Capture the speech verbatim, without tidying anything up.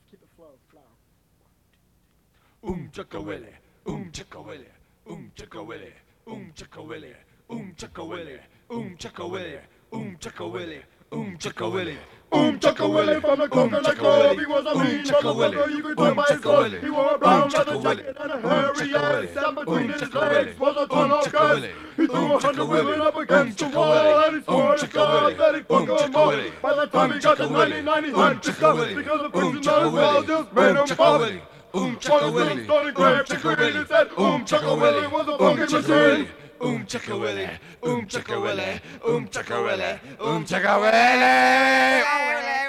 Keep it flow, flow. Um chicka willy, um chicka willy, um chicka willy, um chicka willy, um chicka willy, um chicka willy, um chicka willy, um chicka willy. Um Chaka Willie from the Coconut Grove, he was a mean motherfucker, you could tell by his clothes. He wore a brown leather jacket and a hairy ass, and between his legs was a ton of gas. He threw a hundred women up against the wall, and he swore to God that he'd fuck them all. By the time he got to ninety-nine, he had to stop, because the prison on his wall just made him pop. Um One chicka of them willy, started grabbed the green and said, Um Chaka Willie was a fucking machine. um chicka willy, um chicka willy, um chicka willy, um chicka willy.